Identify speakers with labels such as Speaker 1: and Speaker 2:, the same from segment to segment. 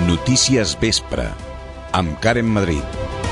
Speaker 1: Notícies Vespre, amb Karen Madrid.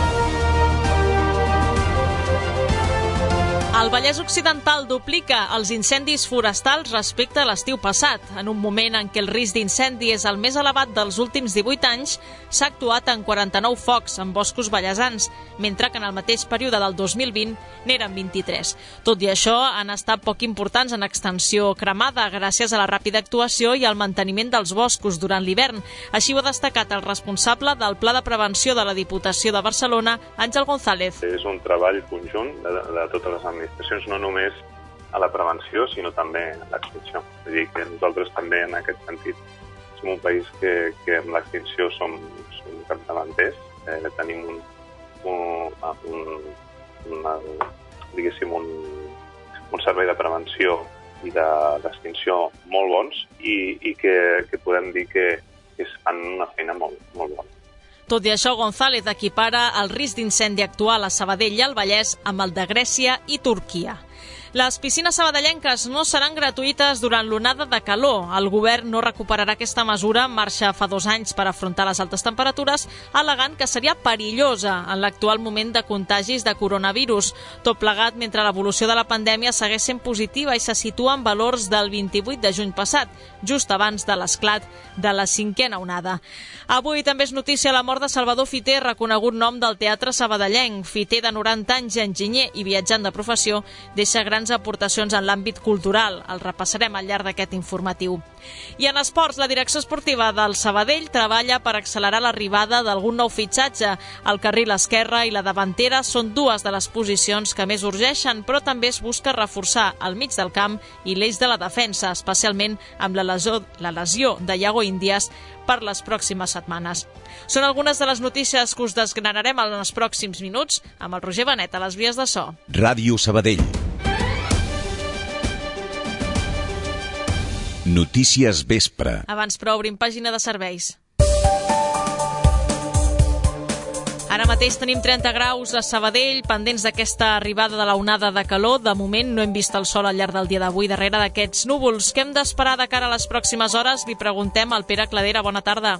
Speaker 2: El Vallès Occidental duplica els incendis forestals respecte a l'estiu passat. En un moment en què el risc d'incendi és el més elevat dels últims 18 anys, s'ha actuat en 49 focs en boscos vallesans, mentre que en el mateix període del 2020 n'eren 23. Tot i això, han estat poc importants en extensió cremada gràcies a la ràpida actuació i al manteniment dels boscos durant l'hivern. Així ho ha destacat el responsable del Pla de Prevenció de la Diputació de Barcelona, Àngel González.
Speaker 3: És un treball conjunt de totes les administracions, no només a la prevenció, sinó també a l'extinció. És a dir, que nosaltres també, en aquest sentit, som un país que amb l'extinció som capdavanters. Tenim un servei de prevenció i d'extinció molt bons i que podem dir que es fan una feina molt bona.
Speaker 2: Tot i això, González equipara el risc d'incendi actual a Sabadell i al Vallès amb el de Grècia i Turquia. Les piscines sabadellenques no seran gratuïtes durant l'onada de calor. El govern no recuperarà aquesta mesura en marxa fa 2 anys per afrontar les altes temperatures, al·legant que seria perillosa en l'actual moment de contagis de coronavirus. Tot plegat mentre l'evolució de la pandèmia segueix sent positiva i se situa en valors del 28 de juny passat, just abans de l'esclat de la 5a onada. Avui també és notícia la mort de Salvador Fiter, reconegut nom del teatre sabadellenc. Fiter, de 90 anys, enginyer i viatjant de professió, deixa grans aportacions en l'àmbit cultural. El repassarem al llarg d'aquest informatiu. I en esports, la direcció esportiva del Sabadell treballa per accelerar l'arribada d'algun nou fitxatge. El carril esquerre i la davantera són 2 de les posicions que més urgeixen, però també es busca reforçar el mig del camp i l'eix de la defensa, especialment amb la lesió de Iago Índies per les pròximes setmanes. Són algunes de les notícies que us desgranarem en els pròxims minuts amb el Roger Benet a les vies de so.
Speaker 1: Ràdio Sabadell. Notícies Vespre.
Speaker 2: Abans, però, obrim pàgina de serveis. Ara mateix tenim 30 graus a Sabadell, pendents d'aquesta arribada de la onada de calor. De moment no hem vist el sol al llarg del dia d'avui darrere d'aquests núvols. Què hem d'esperar de cara a les pròximes hores? Li preguntem al Pere Cladera. Bona tarda.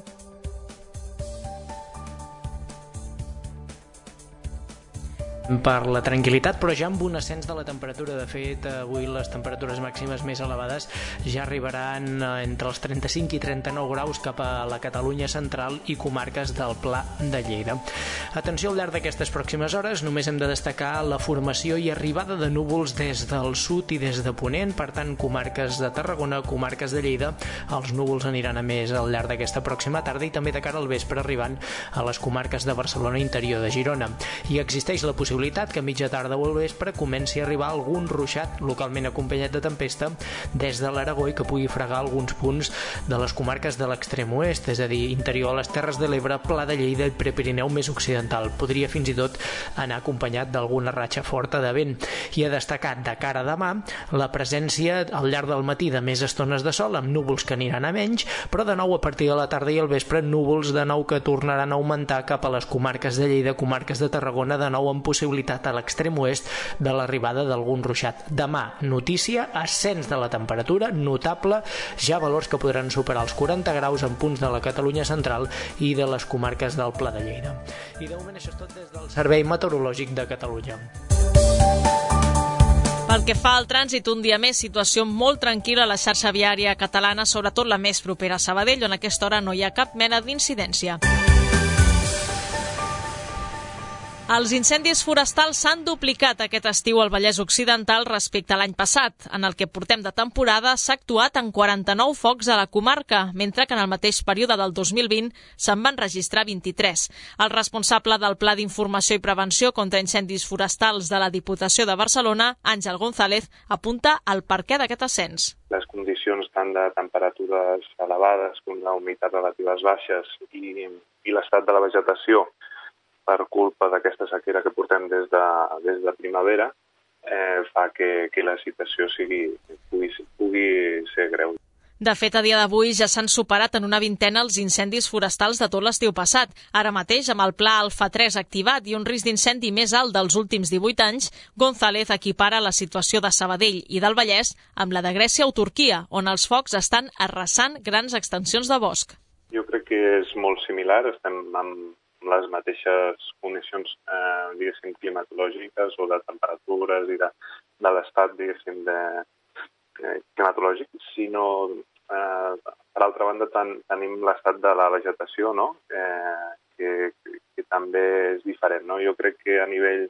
Speaker 4: Per la tranquil·litat, però ja amb un ascens de la temperatura. De fet, avui les temperatures màximes més elevades ja arribaran entre els 35 i 39 graus cap a la Catalunya central i comarques del Pla de Lleida. Atenció, al llarg d'aquestes pròximes hores només hem de destacar la formació i arribada de núvols des del sud i des de Ponent, per tant, comarques de Tarragona, comarques de Lleida. Els núvols aniran a més al llarg d'aquesta pròxima tarda i també de cara al vespre arribant a les comarques de Barcelona, interior de Girona. I existeix la possibilitat que a mitja tarda o al vespre comenci a arribar algun ruixat, localment acompanyat de tempesta, des de l'Aragó i que pugui fregar alguns punts de les comarques de l'extrem oest, és a dir, interior a les Terres de l'Ebre, Pla de Lleida i Prepirineu més occidental. Podria fins i tot anar acompanyat d'alguna ratxa forta de vent. I ha destacat de cara a demà la presència al llarg del matí de més estones de sol, amb núvols que aniran a menys, però de nou a partir de la tarda i al vespre núvols de nou que tornaran a augmentar cap a les comarques de Lleida, comarques de Tarragona, de nou amb possibilitat a l'extrem oest de l'arribada d'algun ruixat. Demà, notícia, ascens de la temperatura notable, ja valors que podran superar els 40 graus en punts de la Catalunya central i de les comarques del Pla de Lleida. I de moment això és tot des del Servei Meteorològic de Catalunya.
Speaker 2: Pel que fa al trànsit, un dia més, situació molt tranquil·la a la xarxa viària catalana, sobretot la més propera a Sabadell, on a aquesta hora no hi ha cap mena d'incidència. Els incendis forestals s'han duplicat aquest estiu al Vallès Occidental respecte a l'any passat. En el que portem de temporada s'ha actuat en 49 focs a la comarca, mentre que en el mateix període del 2020 se'n van registrar 23. El responsable del Pla d'Informació i Prevenció contra Incendis Forestals de la Diputació de Barcelona, Àngel González, apunta al perquè d'aquest ascens.
Speaker 3: Les condicions tant de temperatures elevades com d'humitats relatives baixes i l'estat de la vegetació per culpa d'aquesta sequera que portem des de primavera, fa que la situació pugui ser greu.
Speaker 2: De fet, a dia d'avui ja s'han superat en una vintena els incendis forestals de tot l'estiu passat. Ara mateix, amb el pla Alfa 3 activat i un risc d'incendi més alt dels últims 18 anys, González equipara la situació de Sabadell i del Vallès amb la de Grècia o Turquia, on els focs estan arrasant grans extensions de bosc.
Speaker 3: Jo crec que és molt similar, estem amb les mateixes condicions, diguéssim, climatològiques o de temperatures i de l'estat, diguéssim, climatològic, sinó, per altra banda, tenim l'estat de la vegetació, no? Que també és diferent, no? Jo crec que a nivell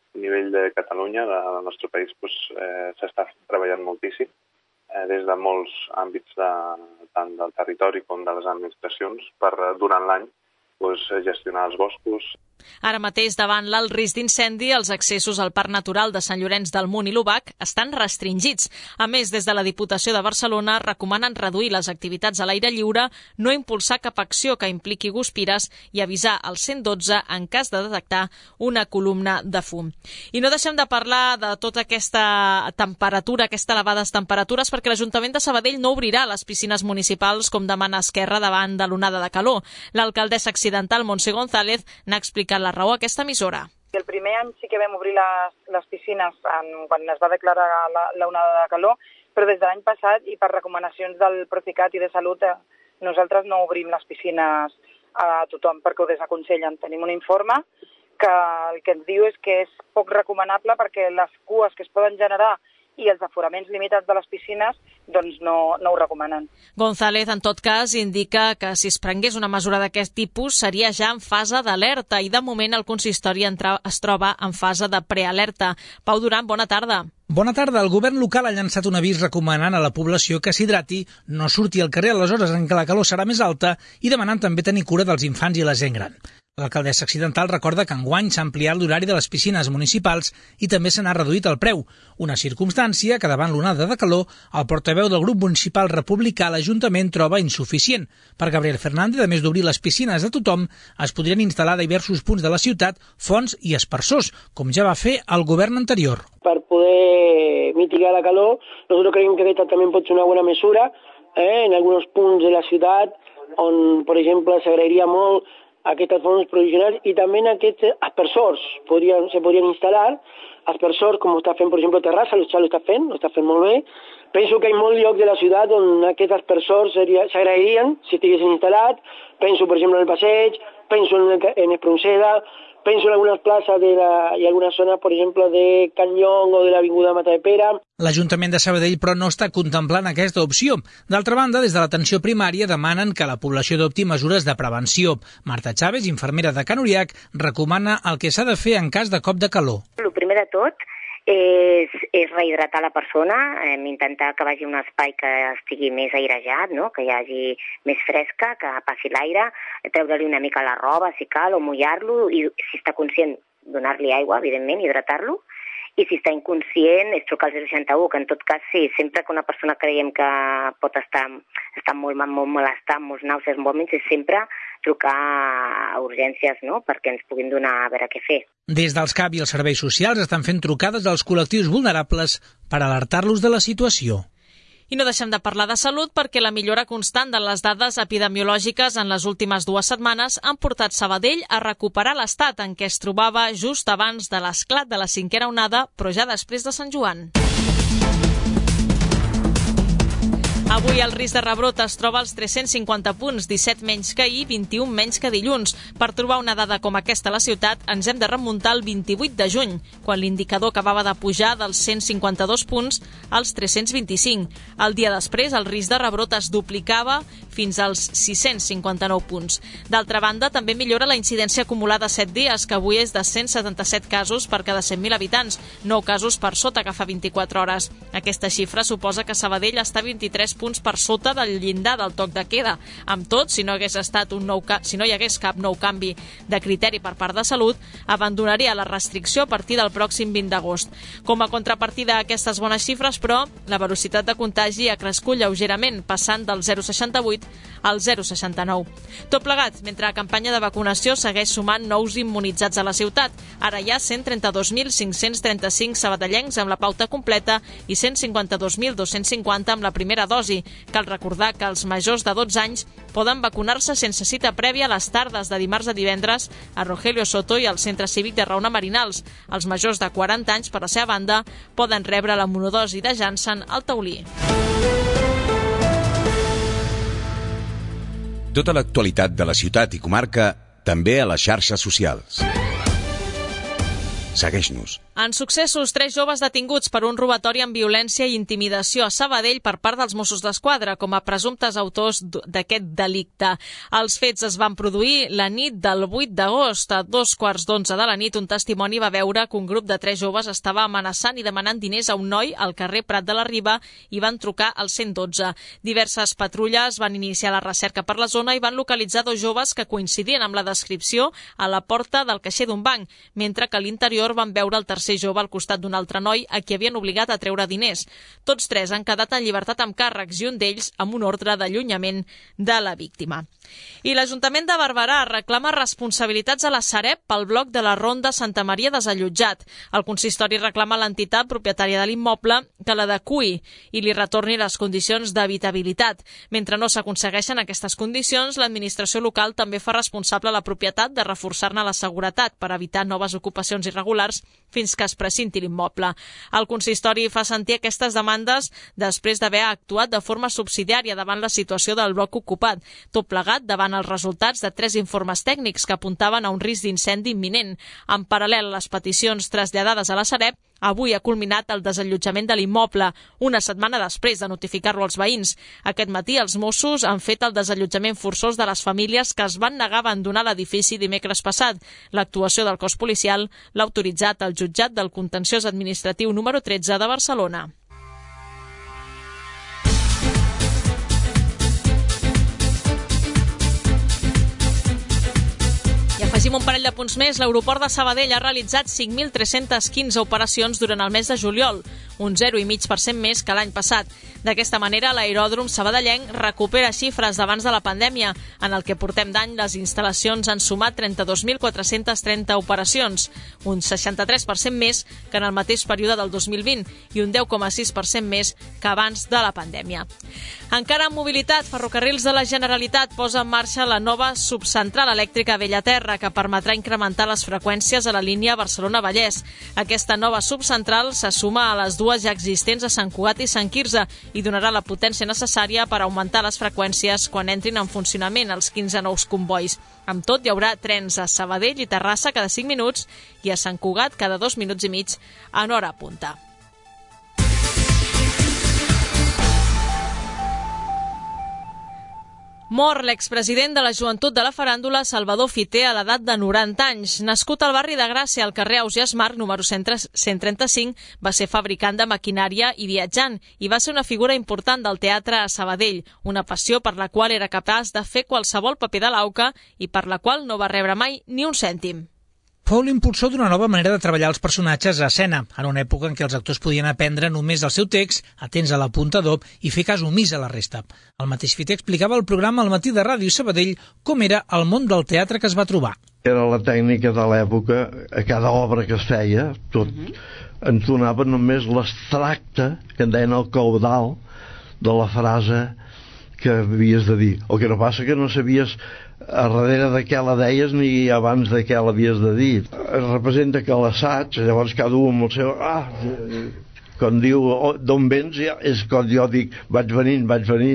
Speaker 3: de Catalunya, del nostre país, s'està treballant moltíssim des de molts àmbits tant del territori com de les administracions per, durant l'any, gestionar els boscos.
Speaker 2: Ara mateix, davant l'alt risc d'incendi, els accessos al Parc Natural de Sant Llorenç del Munt i l'Obac estan restringits. A més, des de la Diputació de Barcelona recomanen reduir les activitats a l'aire lliure, no impulsar cap acció que impliqui guspires i avisar al 112 en cas de detectar una columna de fum. I no deixem de parlar de tota aquesta temperatura, aquestes elevades temperatures, perquè l'Ajuntament de Sabadell no obrirà les piscines municipals com demana Esquerra davant de l'onada de calor. L'alcaldessa accidental Montse González n'ha explicat la raó a aquesta emissora.
Speaker 5: El primer any sí que vam obrir les piscines quan es va declarar l'onada de calor, però des de l'any passat i per recomanacions del Procicat i de Salut nosaltres no obrim les piscines a tothom perquè ho desaconsellen. Tenim un informe que el que ens diu és que és poc recomanable perquè les cues que es poden generar i els aforaments limitats de les piscines doncs no ho recomanen.
Speaker 2: González, en tot cas, indica que si es prengués una mesura d'aquest tipus seria ja en fase d'alerta i de moment el consistori es troba en fase de prealerta. Pau Duran, bona tarda.
Speaker 6: Bona tarda. El govern local ha llançat un avís recomanant a la població que s'hidrati, no surti al carrer a les hores en què la calor serà més alta i demanant també tenir cura dels infants i la gent gran. L'alcaldessa accidental recorda que enguany s'ha ampliat l'horari de les piscines municipals i també se n'ha reduït el preu, una circumstància que davant l'onada de calor el portaveu del grup municipal republicà a l'Ajuntament troba insuficient. Per Gabriel Fernández, a més d'obrir les piscines a tothom, es podrien instal·lar a diversos punts de la ciutat fonts i aspersors, com ja va fer el govern anterior.
Speaker 7: Per poder mitigar la calor, nosotros creiem que aquesta també pot ser una bona mesura en alguns punts de la ciutat on, per exemple, s'agrairia molt aquestes fonts provisionals i també en aquests aspersors se podrien instal·lar aspersors com està fent, per exemple, Terrassa, lo està fent molt bé. Penso que hi ha molts llocs de la ciutat on aquests aspersors s'agrairien si estiguessin instal·lats. Penso, per exemple, en el Passeig, penso en Espronceda, penso en algunes places i algunes zones, per exemple, de Can Llong o de l'Avinguda Matadepera.
Speaker 6: L'Ajuntament de Sabadell, però, no està contemplant aquesta opció. D'altra banda, des de l'atenció primària demanen que la població adopti mesures de prevenció. Marta Chávez, infermera de Can Uriac, recomana el que s'ha de fer en cas de cop de calor.
Speaker 8: El primer de tot és rehidratar la persona, intentar que vagi a un espai que estigui més airejat, no? Que hi hagi més fresca, que passi l'aire, treure-li una mica la roba si cal o mullar-lo i si està conscient donar-li aigua, evidentment, hidratar-lo. I si està inconscient és trucar al 061, que en tot cas sí, sempre que una persona creiem que pot estar molt malestar, amb molts nàusees, amb vòmits, és sempre trucar a urgències, no?, perquè ens puguin donar a veure què fer.
Speaker 6: Des dels CAP i els serveis socials estan fent trucades als col·lectius vulnerables per alertar-los de la situació.
Speaker 2: I no deixem de parlar de salut perquè la millora constant de les dades epidemiològiques en les últimes 2 setmanes han portat Sabadell a recuperar l'estat en què es trobava just abans de l'esclat de la 5a onada, però ja després de Sant Joan. Avui el risc de rebrot es troba als 350 punts, 17 menys que ahir, 21 menys que dilluns. Per trobar una dada com aquesta a la ciutat ens hem de remuntar al 28 de juny, quan l'indicador acabava de pujar dels 152 punts als 325. El dia després el risc de rebrot es duplicava fins als 659 punts. D'altra banda, també millora la incidència acumulada 7 dies, que avui és de 177 casos per cada 100.000 habitants, 9 casos per sota que fa 24 hores. Aquesta xifra suposa que Sabadell està 23 punts per sota del llindar del toc de queda. Amb tot, si no hi hagués cap nou canvi de criteri per part de Salut, abandonaria la restricció a partir del pròxim 20 d'agost. Com a contrapartida a aquestes bones xifres, però, la velocitat de contagi ha crescut lleugerament, passant del 0,68 al 0,69. Tot plegat, mentre la campanya de vacunació segueix sumant nous immunitzats a la ciutat. Ara hi ha 132.535 sabadellencs amb la pauta completa i 152.250 amb la primera dosi. Cal recordar que els majors de 12 anys poden vacunar-se sense cita prèvia a les tardes de dimarts a divendres a Rogelio Soto i al Centre Cívic de Raona Marinals. Els majors de 40 anys, per la seva banda, poden rebre la monodosi de Janssen al Taulí.
Speaker 1: Tota l'actualitat de la ciutat i comarca, també a les xarxes socials. Segueix-nos.
Speaker 2: En successos, 3 joves detinguts per un robatori amb violència i intimidació a Sabadell per part dels Mossos d'Esquadra com a presumptes autors d'aquest delicte. Els fets es van produir la nit del 8 d'agost. A 11:15 de la nit, un testimoni va veure que un grup de 3 joves estava amenaçant i demanant diners a un noi al carrer Prat de la Riba i van trucar al 112. Diverses patrulles van iniciar la recerca per la zona i van localitzar 2 joves que coincidien amb la descripció a la porta del caixer d'un banc, mentre que a l'interior van veure el tercer jove al costat d'un altre noi a qui havien obligat a treure diners. Tots 3 han quedat en llibertat amb càrrecs i un d'ells amb un ordre d'allunyament de la víctima. I l'Ajuntament de Barberà reclama responsabilitats a la Sareb pel bloc de la Ronda Santa Maria desallotjat. El consistori reclama a l'entitat propietària de l'immoble que l'adeqüi i li retorni les condicions d'habitabilitat. Mentre no s'aconsegueixen aquestes condicions, l'administració local també fa responsable a la propietat de reforçar-ne la seguretat per evitar noves ocupacions irregulars fins que es precinti l'immoble. El consistori fa sentir aquestes demandes després d'haver actuat de forma subsidiària davant la situació del bloc ocupat, tot plegat davant els resultats de 3 informes tècnics que apuntaven a un risc d'incendi imminent. En paral·lel a les peticions traslladades a la Sareb, avui ha culminat el desallotjament de l'immoble, una setmana després de notificar-lo als veïns. Aquest matí els Mossos han fet el desallotjament forçós de les famílies que es van negar a abandonar l'edifici dimecres passat. L'actuació del cos policial l'ha autoritzat el jutjat del contenciós administratiu número 13 de Barcelona. Afegim un parell de punts més. L'aeroport de Sabadell ha realitzat 5.315 operacions durant el mes de juliol, un 0,5% més que l'any passat. D'aquesta manera, l'aeròdrom sabadellenc recupera xifres d'abans de la pandèmia. En el que portem d'any, les instal·lacions han sumat 32.430 operacions, un 63% més que en el mateix període del 2020 i un 10,6% més que abans de la pandèmia. Encara en mobilitat, Ferrocarrils de la Generalitat posa en marxa la nova subcentral elèctrica a Bellaterra, que permetrà incrementar les freqüències a la línia Barcelona-Vallès. Aquesta nova subcentral se suma a les 2 ja existents a Sant Cugat i Sant Quirze i donarà la potència necessària per augmentar les freqüències quan entrin en funcionament els 15 nous combois. Amb tot, hi haurà trens a Sabadell i Terrassa cada 5 minuts i a Sant Cugat cada 2 minuts i mig en hora punta. Mor l'expresident de la Joventut de la Faràndula, Salvador Fiter, a l'edat de 90 anys. Nascut al barri de Gràcia, al carrer Ausiàs Marc, número 135, va ser fabricant de maquinària i viatjant i va ser una figura important del teatre a Sabadell, una passió per la qual era capaç de fer qualsevol paper de l'auca i per la qual no va rebre mai ni un cèntim.
Speaker 6: Fou l'impulsor d'una nova manera de treballar els personatges a escena, en una època en què els actors podien aprendre només el seu text, atents a l'apuntador i fer cas omís a la resta. El mateix Fiter explicava al programa Al matí de Ràdio Sabadell com era el món del teatre que es va trobar.
Speaker 9: Era la tècnica de l'època, a cada obra que es feia, tot ens donava només l'extracte, que en deien el caudal, de la frase que havies de dir. El que no passa que no sabies a darrere de què la deies ni abans de què l'havies de dir. Es representa que l'assaig, llavors cada un amb el seu... quan diu d'on vens, ja és quan jo dic vaig venint,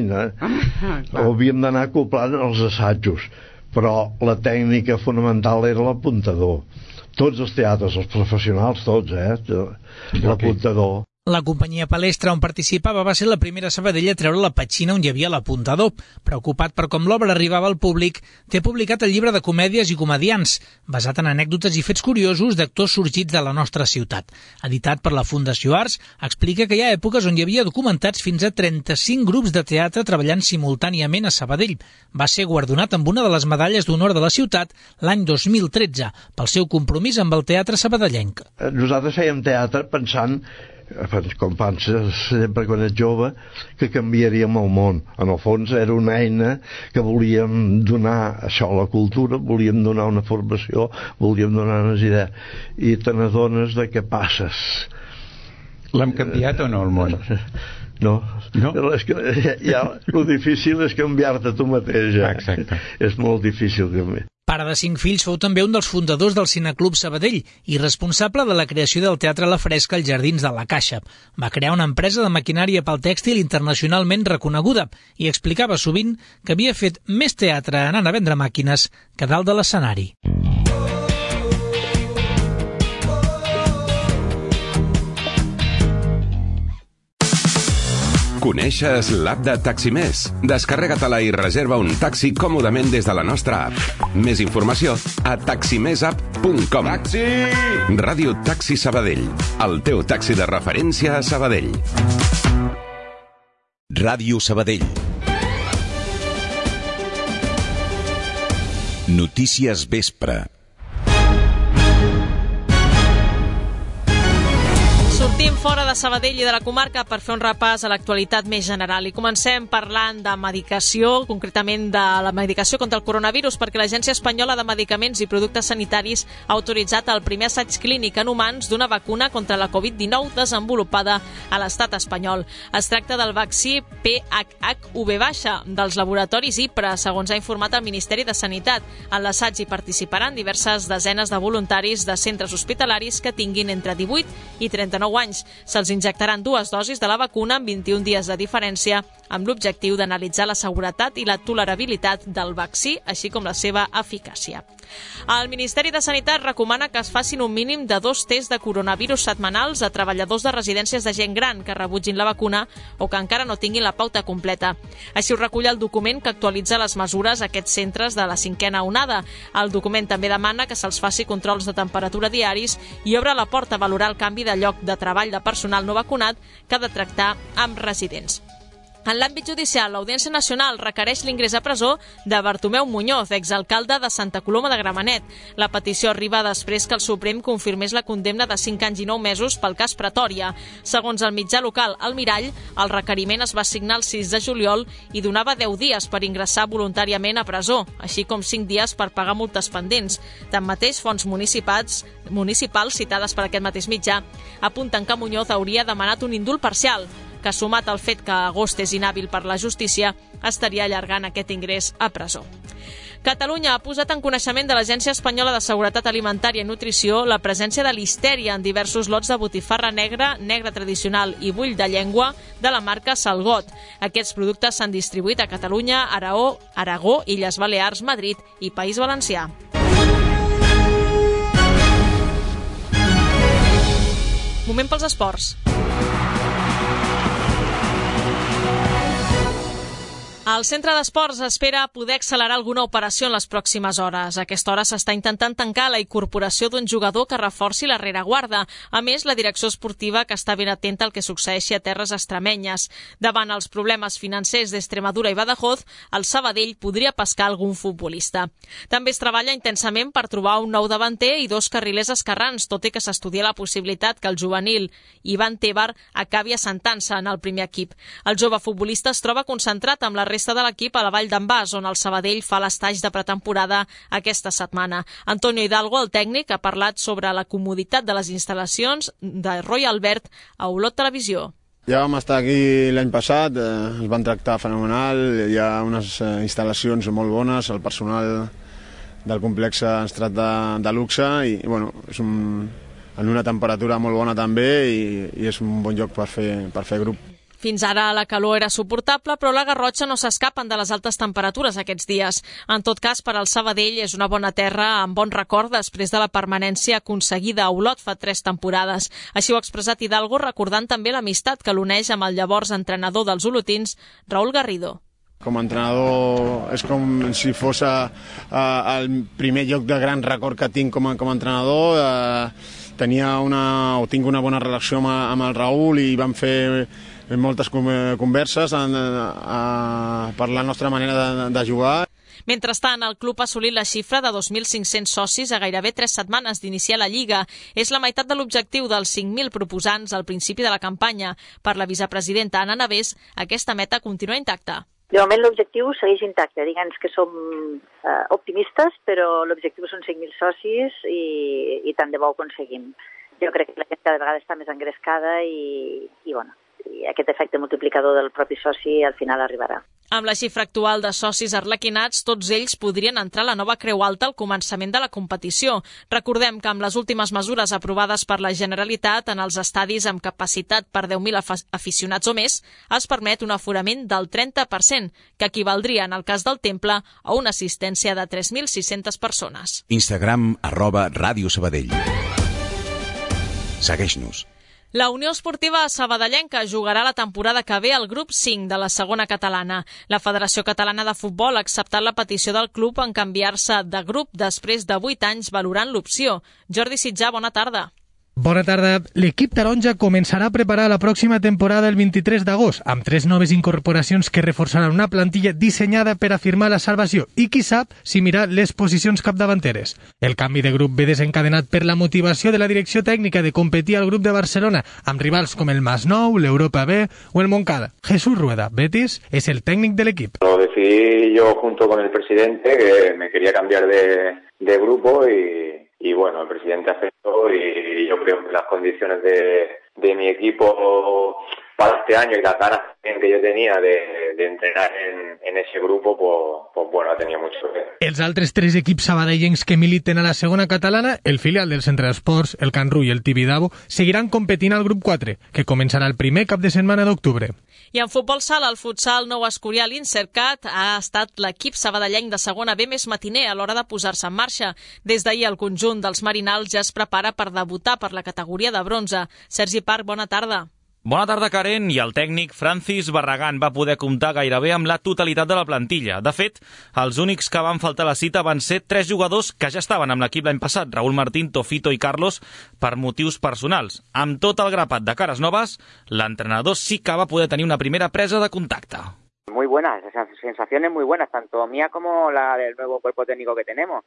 Speaker 9: Havíem d'anar acoplant els assajos, però la tècnica fonamental era l'apuntador. Tots els teatres, els professionals, tots, l'apuntador.
Speaker 6: La companyia Palestra on participava va ser la primera a Sabadell a treure la petxina on hi havia l'apuntador. Preocupat per com l'obra arribava al públic, té publicat el llibre de comèdies i comedians, basat en anècdotes i fets curiosos d'actors sorgits de la nostra ciutat. Editat per la Fundació Arts, explica que hi ha èpoques on hi havia documentats fins a 35 grups de teatre treballant simultàniament a Sabadell. Va ser guardonat amb una de les medalles d'honor de la ciutat l'any 2013 pel seu compromís amb el teatre sabadellenc.
Speaker 9: Nosaltres fèiem teatre pensant, com penses sempre quan ets jove, que canviaríem el món. En el fons era una eina que volíem donar això a la cultura, volíem donar una formació, volíem donar unes idees, i te n'adones de què passes.
Speaker 10: L'hem canviat o no, el món?
Speaker 9: No? És que ja, el difícil és canviar-te tu mateix.
Speaker 10: Exacte.
Speaker 9: És molt difícil canviar.
Speaker 6: Pare de 5 fills, fou també un dels fundadors del Cineclub Sabadell i responsable de la creació del Teatre La Fresca als Jardins de la Caixa. Va crear una empresa de maquinària pel tèxtil internacionalment reconeguda i explicava sovint que havia fet més teatre anant a vendre màquines que dalt de l'escenari.
Speaker 11: Coneixes l'app de Taximés? Descarrega-te-la i reserva un taxi còmodament des de la nostra app. Més informació a taximesapp.com. Taxi! Ràdio Taxi Sabadell, el teu taxi de referència a Sabadell.
Speaker 1: Ràdio Sabadell. Notícies vespre.
Speaker 2: Sortim fora de Sabadell i de la comarca per fer un repàs a l'actualitat més general i comencem parlant de medicació, concretament de la medicació contra el coronavirus, perquè l'Agència Espanyola de Medicaments i Productes Sanitaris ha autoritzat el primer assaig clínic en humans d'una vacuna contra la Covid-19 desenvolupada a l'estat espanyol. Es tracta del vaccí PHHV- dels laboratoris IPRA, segons ha informat el Ministeri de Sanitat. En l'assaig hi participaran diverses desenes de voluntaris de centres hospitalaris que tinguin entre 18 i 39 anys. Se'ls injectaran 2 dosis de la vacuna amb 21 dies de diferència, amb l'objectiu d'analitzar la seguretat i la tolerabilitat del vaccí, així com la seva eficàcia. El Ministeri de Sanitat recomana que es facin un mínim de 2 tests de coronavirus setmanals a treballadors de residències de gent gran que rebutgin la vacuna o que encara no tinguin la pauta completa. Així ho recull el document que actualitza les mesures a aquests centres de la 5a onada. El document també demana que se'ls faci controls de temperatura diaris i obre la porta a valorar el canvi de lloc de treball de personal no vacunat que ha de tractar amb residents. En l'àmbit judicial, l'Audiència Nacional requereix l'ingrés a presó de Bartomeu Muñoz, exalcalde de Santa Coloma de Gramenet. La petició arriba després que el Suprem confirmés la condemna de 5 anys i 9 mesos pel cas Pretòria. Segons el mitjà local El Mirall, el requeriment es va signar el 6 de juliol i donava 10 dies per ingressar voluntàriament a presó, així com 5 dies per pagar multes pendents. Tanmateix, fonts municipals citades per aquest mateix mitjà apunten que Muñoz hauria demanat un indult parcial, que sumat al fet que agost és inhàbil per la justícia, estaria allargant aquest ingrés a presó. Catalunya ha posat en coneixement de l'Agència Espanyola de Seguretat Alimentària i Nutrició la presència de listèria en diversos lots de botifarra negra, negra tradicional i bull de llengua de la marca Salgot. Aquests productes s'han distribuït a Catalunya, Aragó, Illes Balears, Madrid i País Valencià. Moment pels esports. El Centre d'Esports espera poder accelerar alguna operació en les pròximes hores. A aquesta hora s'està intentant tancar la incorporació d'un jugador que reforci la rereguarda. A més, la direcció esportiva que està ben atenta al que succeeixi a terres extremenyes. Davant els problemes financers d'Extremadura i Badajoz, el Sabadell podria pescar algun futbolista. També es treballa intensament per trobar un nou davanter i 2 carrilers esquerrans, tot i que s'estudia la possibilitat que el juvenil Ivan Tebar acabi assentant-se en el primer equip. El jove futbolista es troba concentrat amb la resta de l'equip a la Vall d'en Bas, on el Sabadell fa l'estatge de pretemporada aquesta setmana. Antonio Hidalgo, el tècnic, ha parlat sobre la comoditat de les instal·lacions de Roy Albert a Olot Televisió.
Speaker 12: Ja vam estar aquí l'any passat, ens van tractar fenomenal, hi ha unes instal·lacions molt bones, el personal del complex ens tracta de luxe i bueno, és en una temperatura molt bona també i és un bon lloc per fer grup.
Speaker 2: Fins ara la calor era suportable, però la Garrotxa no s'escapen de les altes temperatures aquests dies. En tot cas, per al Sabadell és una bona terra amb bon record després de la permanència aconseguida a Olot fa 3 temporades. Així ho ha expressat Hidalgo, recordant també l'amistat que l'uneix amb el llavors entrenador dels olotins, Raúl Garrido.
Speaker 12: Com a entrenador és com si fos el primer lloc de gran record que tinc com a entrenador. Tinc una bona relació amb el Raúl i vam fer moltes converses per la nostra manera de jugar.
Speaker 2: Mentrestant, el club ha assolit la xifra de 2.500 socis a gairebé 3 setmanes d'iniciar la Lliga. És la meitat de l'objectiu dels 5.000 proposants al principi de la campanya. Per la vicepresidenta Anna Navés, aquesta meta continua intacta.
Speaker 13: De moment l'objectiu segueix intacte. Diguem que som optimistes, però l'objectiu són 5.000 socis i tant de bo ho aconseguim. Jo crec que la gent cada vegada està més engrescada i aquest efecte multiplicador del propi soci al final arribarà.
Speaker 2: Amb la xifra actual de socis arlequinats, tots ells podrien entrar a la nova Creu Alta al començament de la competició. Recordem que amb les últimes mesures aprovades per la Generalitat en els estadis amb capacitat per 10.000 aficionats o més, es permet un aforament del 30%, que equivaldria, en el cas del Temple, a una assistència de 3.600 persones.
Speaker 1: Instagram @Ràdio Sabadell. Segueix-nos.
Speaker 2: La Unió Esportiva Sabadellenca jugarà la temporada que ve al grup 5 de la segona catalana. La Federació Catalana de Futbol ha acceptat la petició del club en canviar-se de grup després de 8 anys valorant l'opció. Jordi Sitjà, bona tarda.
Speaker 14: Bona tarda. L'equip taronja començarà a preparar la pròxima temporada el 23 d'agost, amb 3 noves incorporacions que reforçaran una plantilla dissenyada per afirmar la salvació i, qui sap, si mirar les posicions capdavanteres. El canvi de grup ve desencadenat per la motivació de la direcció tècnica de competir al grup de Barcelona amb rivals com el Masnou, l'Europa B o el Montcada. Jesús Rueda, Betis, es el técnico del equipo.
Speaker 15: Lo decidí yo junto con el presidente, que me quería cambiar de grupo y bueno, el presidente aceptó y yo creo que las condiciones de mi equipo para este año y las ganas que yo tenía de entrenar en ese grupo, pues bueno, ha tenido mucho que ver.
Speaker 14: Els altres 3 equips sabadellencs que militen a la segona catalana, el filial del Centre d'Esports, el Can Rull i el Tibidabo, seguiran competint al grup 4, que començarà el primer cap de setmana d'octubre.
Speaker 2: I en futbol sala, el futsal Nou Escorial l'Insercat ha estat l'equip sabadellenc de segona B més matiner a l'hora de posar-se en marxa. Des d'ahir el conjunt dels marinals ja es prepara per debutar per la categoria de bronze. Sergi Parc, bona tarda.
Speaker 16: Bona tarda, Karen, i el tècnic Francis Barragán va poder comptar gairebé amb la totalitat de la plantilla. De fet, els únics que van faltar a la cita van ser 3 jugadors que ja estaven amb l'equip l'any passat, Raúl Martín, Tofito i Carlos, per motius personals. Amb tot el grapat de cares noves, l'entrenador sí que va poder tenir una primera presa de contacte.
Speaker 17: Muy buenas, esas sensaciones muy buenas, tanto mía como la del nuevo cuerpo técnico que tenemos.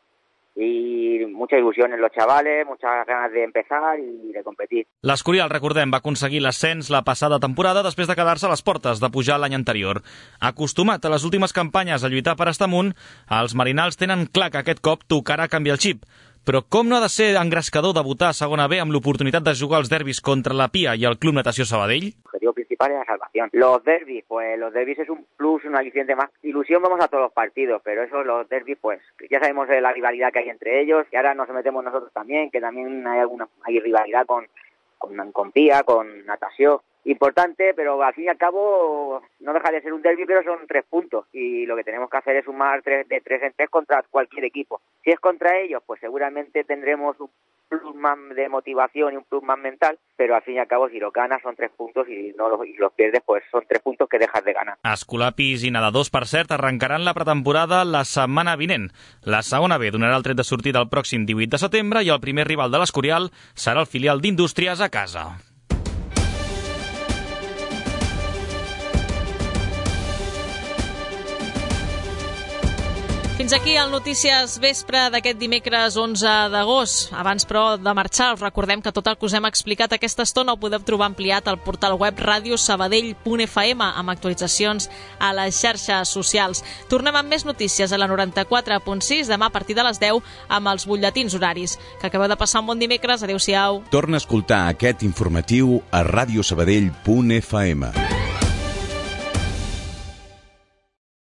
Speaker 17: Y mucha ilusión en los chavales, muchas ganas de empezar y de competir.
Speaker 16: L'Escorial, recordem, va aconseguir l'ascens la passada temporada després de quedar-se a les portes de pujar l'any anterior. Acostumat a les últimes campanyes a lluitar per estar amunt, els marinals tenen clar que aquest cop tocarà canviar el xip. Però com no ha de ser engrescador debutar a segona B amb l'oportunitat de jugar els derbis contra la Pia i el Club Natació Sabadell?
Speaker 17: El objetivo principal es la salvación. Los derbis, pues los derbis es un plus, un aliciente más. Ilusión vamos a todos los partidos, pero eso, los derbis, pues ya sabemos de la rivalidad que hay entre ellos, y ahora nos metemos nosotros también, que también hay rivalidad con Pia, con Natació. Importante, pero al fin y al cabo no deja de ser un derbi, pero son 3 puntos y lo que tenemos que hacer es sumar de 3 en 3 contra cualquier equipo. Si es contra ellos, pues seguramente tendremos un plus más de motivación y un plus más mental, pero al fin y al cabo si lo ganas son 3 puntos y los pierdes, pues son 3 puntos que dejas de ganar.
Speaker 16: Escolapis i nedadors, per cert, arrencaran la pretemporada la setmana vinent. La segona B donarà el tret de sortida el pròxim 18 de setembre i el primer rival de l'Escorial serà el filial d'Indústries a casa.
Speaker 2: Fins aquí el Notícies Vespre d'aquest dimecres 11 d'agost. Abans, però, de marxar, us recordem que tot el que us hem explicat aquesta estona ho podeu trobar ampliat al portal web radiosabadell.fm amb actualitzacions a les xarxes socials. Tornem amb més notícies a la 94.6 demà a partir de les 10 amb els butlletins horaris. Que acabeu de passar un bon dimecres. Adéu-siau.
Speaker 1: Torna a escoltar aquest informatiu a radiosabadell.fm.